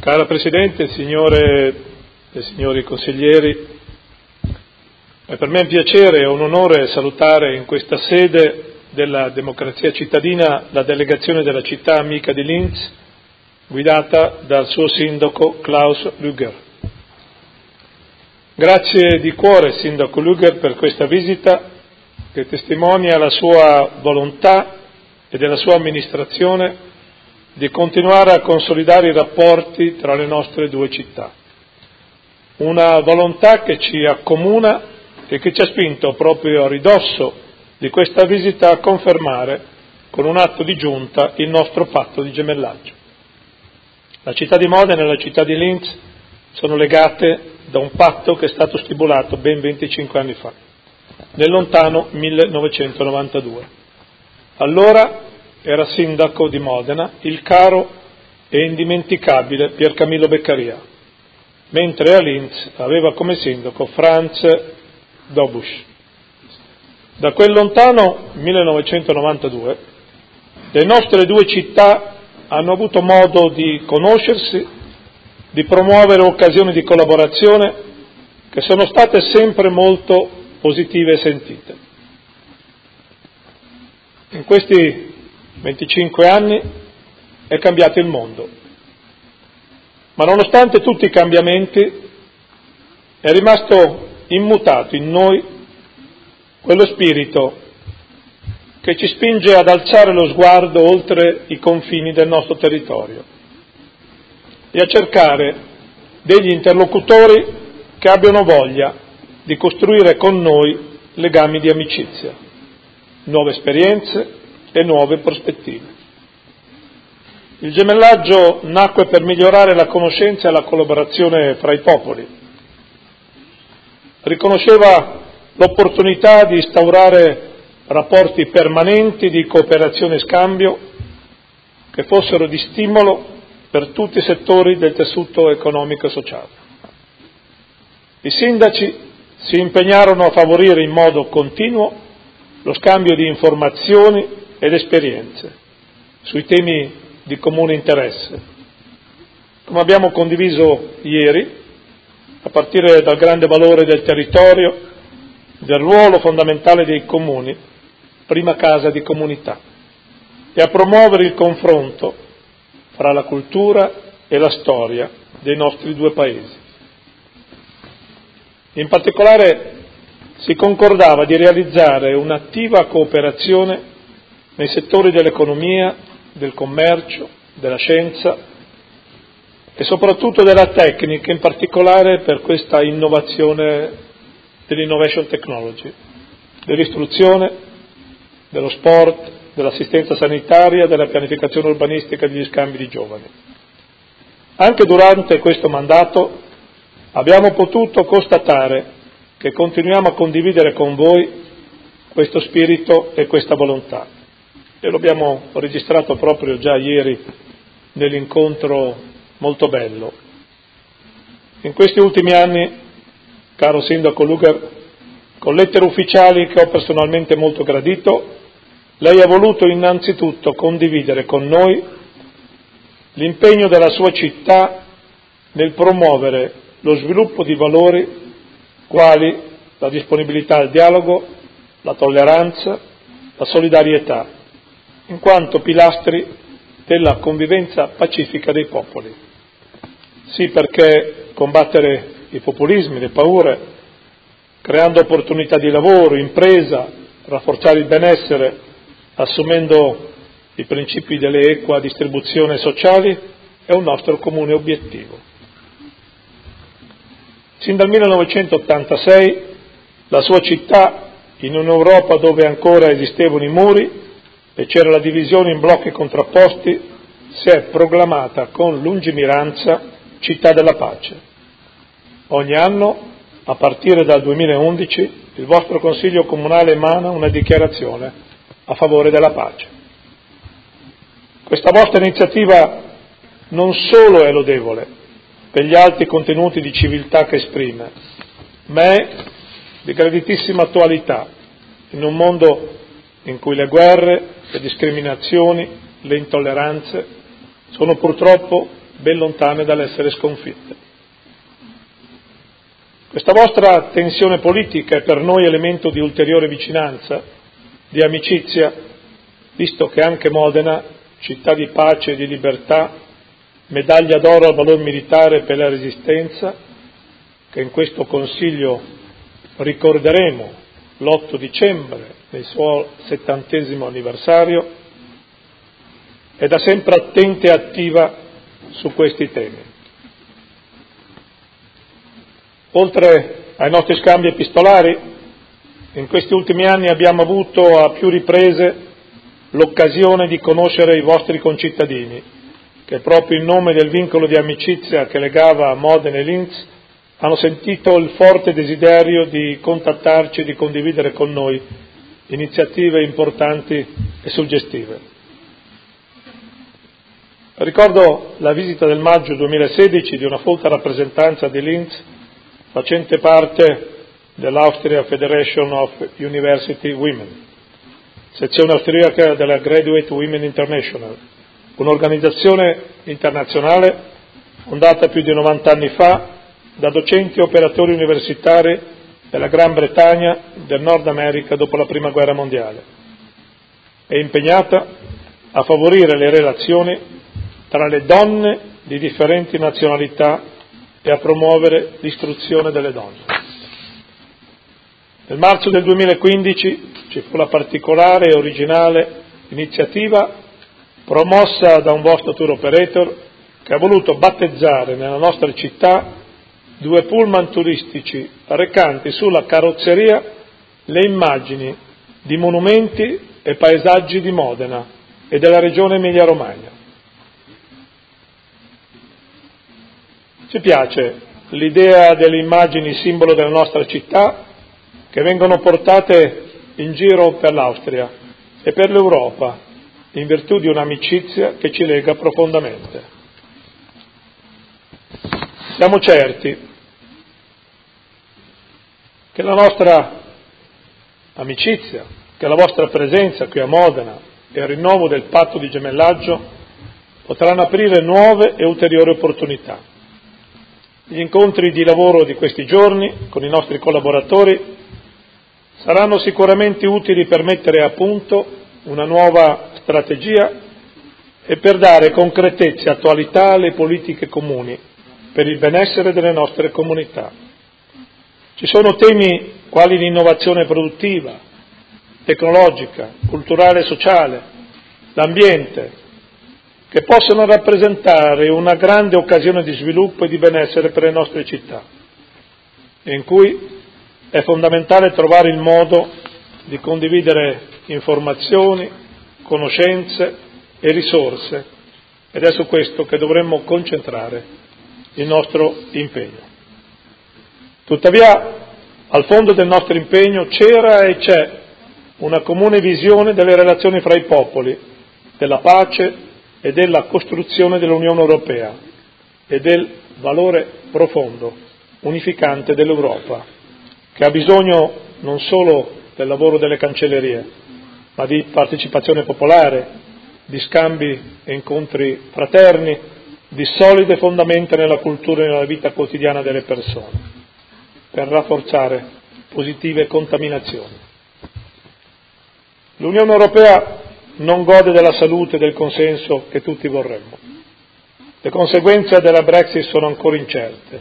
Cara Presidente, signore e signori consiglieri, è per me un piacere e un onore salutare in questa sede della democrazia cittadina la delegazione della città amica di Linz, guidata dal suo sindaco Klaus Lüger. Grazie di cuore, Sindaco Lüger, per questa visita che testimonia la sua volontà e della sua amministrazione di continuare a consolidare i rapporti tra le nostre due città. Una volontà che ci accomuna e che ci ha spinto proprio a ridosso di questa visita a confermare con un atto di giunta il nostro patto di gemellaggio. La città di Modena e la città di Linz sono legate da un patto che è stato stipulato ben 25 anni fa, nel lontano 1992. Allora era sindaco di Modena il caro e indimenticabile Piercamillo Beccaria, mentre a Linz aveva come sindaco Franz Dobusch. Da quel lontano 1992 le nostre due città hanno avuto modo di conoscersi, di promuovere occasioni di collaborazione che sono state sempre molto positive e sentite. In questi 25 anni è cambiato il mondo, ma nonostante tutti i cambiamenti è rimasto immutato in noi quello spirito che ci spinge ad alzare lo sguardo oltre i confini del nostro territorio e a cercare degli interlocutori che abbiano voglia di costruire con noi legami di amicizia, nuove esperienze e nuove prospettive. Il gemellaggio nacque per migliorare la conoscenza e la collaborazione fra i popoli. Riconosceva l'opportunità di instaurare rapporti permanenti di cooperazione e scambio che fossero di stimolo per tutti i settori del tessuto economico e sociale. I sindaci si impegnarono a favorire in modo continuo lo scambio di informazioni ed esperienze sui temi di comune interesse, come abbiamo condiviso ieri, a partire dal grande valore del territorio, del ruolo fondamentale dei comuni, prima casa di comunità, e a promuovere il confronto fra la cultura e la storia dei nostri due paesi. In particolare si concordava di realizzare un'attiva cooperazione nei settori dell'economia, del commercio, della scienza e soprattutto della tecnica, in particolare per questa innovazione dell'innovation technology, dell'istruzione, dello sport, dell'assistenza sanitaria, della pianificazione urbanistica e degli scambi di giovani. Anche durante questo mandato abbiamo potuto constatare che continuiamo a condividere con voi questo spirito e questa volontà. E lo abbiamo registrato proprio già ieri nell'incontro molto bello. In questi ultimi anni, caro Sindaco Lüger, con lettere ufficiali che ho personalmente molto gradito, lei ha voluto innanzitutto condividere con noi l'impegno della sua città nel promuovere lo sviluppo di valori quali la disponibilità al dialogo, la tolleranza, la solidarietà, in quanto pilastri della convivenza pacifica dei popoli. Sì, perché combattere i populismi, le paure, creando opportunità di lavoro, impresa, rafforzare il benessere, assumendo i principi dell'equa distribuzione sociali, è un nostro comune obiettivo. Sin dal 1986 la sua città, in un'Europa dove ancora esistevano i muri e c'era la divisione in blocchi contrapposti, si è proclamata con lungimiranza città della pace. Ogni anno, a partire dal 2011, il vostro Consiglio Comunale emana una dichiarazione a favore della pace. Questa vostra iniziativa non solo è lodevole per gli alti contenuti di civiltà che esprime, ma è di graditissima attualità in un mondo in cui le guerre, le discriminazioni, le intolleranze sono purtroppo ben lontane dall'essere sconfitte. Questa vostra tensione politica è per noi elemento di ulteriore vicinanza, di amicizia, visto che anche Modena, città di pace e di libertà, medaglia d'oro al valor militare per la Resistenza, che in questo Consiglio ricorderemo l'8 dicembre, nel suo 70° anniversario, è da sempre attenta e attiva su questi temi. Oltre ai nostri scambi epistolari, in questi ultimi anni abbiamo avuto a più riprese l'occasione di conoscere i vostri concittadini, che proprio in nome del vincolo di amicizia che legava Modena e Linz hanno sentito il forte desiderio di contattarci e di condividere con noi iniziative importanti e suggestive. Ricordo la visita del maggio 2016 di una folta rappresentanza di Linz facente parte dell'Austria Federation of University Women, sezione austriaca della Graduate Women International, un'organizzazione internazionale fondata più di 90 anni fa da docenti e operatori universitari della Gran Bretagna e del Nord America dopo la Prima Guerra Mondiale. È impegnata a favorire le relazioni tra le donne di differenti nazionalità e a promuovere l'istruzione delle donne. Nel marzo del 2015 ci fu la particolare e originale iniziativa promossa da un vostro tour operator che ha voluto battezzare nella nostra città 2 pullman turistici recanti sulla carrozzeria le immagini di monumenti e paesaggi di Modena e della regione Emilia-Romagna. Ci piace l'idea delle immagini simbolo della nostra città che vengono portate in giro per l'Austria e per l'Europa in virtù di un'amicizia che ci lega profondamente. Siamo certi che la nostra amicizia, che la vostra presenza qui a Modena e il rinnovo del patto di gemellaggio potranno aprire nuove e ulteriori opportunità. Gli incontri di lavoro di questi giorni con i nostri collaboratori saranno sicuramente utili per mettere a punto una nuova strategia e per dare concretezza e attualità alle politiche comuni per il benessere delle nostre comunità. Ci sono temi quali l'innovazione produttiva, tecnologica, culturale e sociale, l'ambiente, che possono rappresentare una grande occasione di sviluppo e di benessere per le nostre città, e in cui è fondamentale trovare il modo di condividere informazioni, conoscenze e risorse, ed è su questo che dovremmo concentrare il nostro impegno. Tuttavia, al fondo del nostro impegno c'era e c'è una comune visione delle relazioni fra i popoli, della pace e della costruzione dell'Unione Europea e del valore profondo, unificante dell'Europa, che ha bisogno non solo del lavoro delle cancellerie, ma di partecipazione popolare, di scambi e incontri fraterni, di solide fondamenta nella cultura e nella vita quotidiana delle persone, per rafforzare positive contaminazioni. L'Unione Europea non gode della salute e del consenso che tutti vorremmo. Le conseguenze della Brexit sono ancora incerte.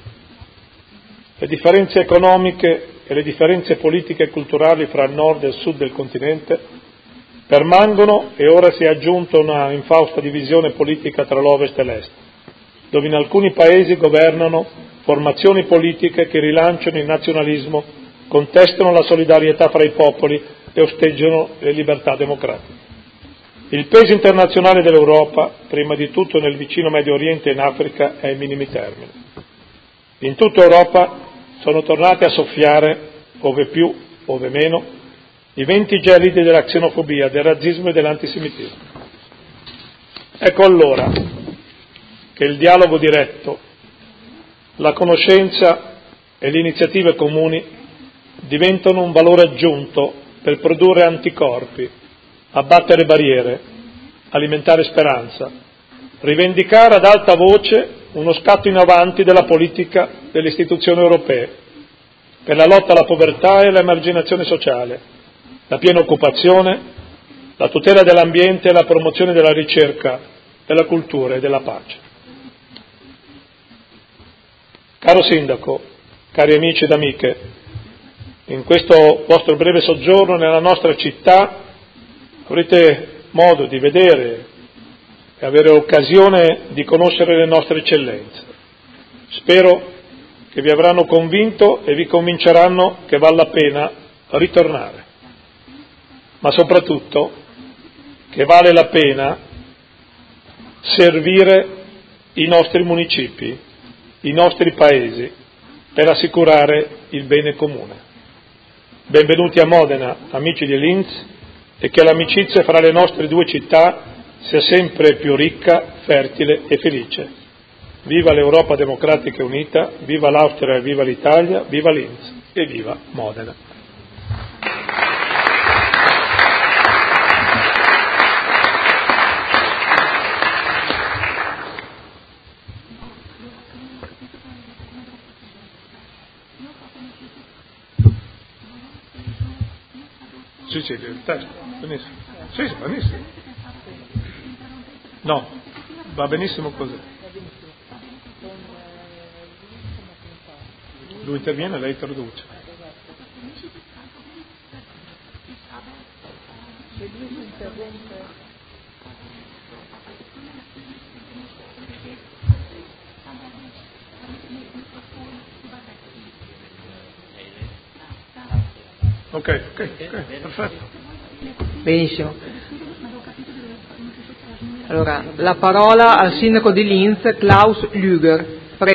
Le differenze economiche e le differenze politiche e culturali fra il nord e il sud del continente permangono e ora si è aggiunta una infausta divisione politica tra l'ovest e l'est, dove in alcuni paesi governano formazioni politiche che rilanciano il nazionalismo, contestano la solidarietà fra i popoli e osteggiano le libertà democratiche. Il peso internazionale dell'Europa, prima di tutto nel vicino Medio Oriente e in Africa, è ai minimi termini. In tutta Europa sono tornati a soffiare, ove più, ove meno, i venti gelidi della xenofobia, del razzismo e dell'antisemitismo. Ecco allora che il dialogo diretto, la conoscenza e le iniziative comuni diventano un valore aggiunto per produrre anticorpi, abbattere barriere, alimentare speranza, rivendicare ad alta voce uno scatto in avanti della politica delle istituzioni europee per la lotta alla povertà e all'emarginazione sociale, la piena occupazione, la tutela dell'ambiente e la promozione della ricerca, della cultura e della pace. Caro Sindaco, cari amici ed amiche, in questo vostro breve soggiorno nella nostra città avrete modo di vedere e avere occasione di conoscere le nostre eccellenze. Spero che vi avranno convinto e vi convinceranno che vale la pena ritornare, ma soprattutto che vale la pena servire i nostri municipi, i nostri paesi, per assicurare il bene comune. Benvenuti a Modena, amici di Linz, e che l'amicizia fra le nostre due città sia sempre più ricca, fertile e felice. Viva l'Europa democratica e unita, viva l'Austria e viva l'Italia, viva Linz e viva Modena. Sì, il testo, benissimo. Sì, benissimo. No, va benissimo così. Lui interviene e lei traduce. Ok, perfetto. Benissimo. Allora, la parola al sindaco di Linz, Klaus Lüger.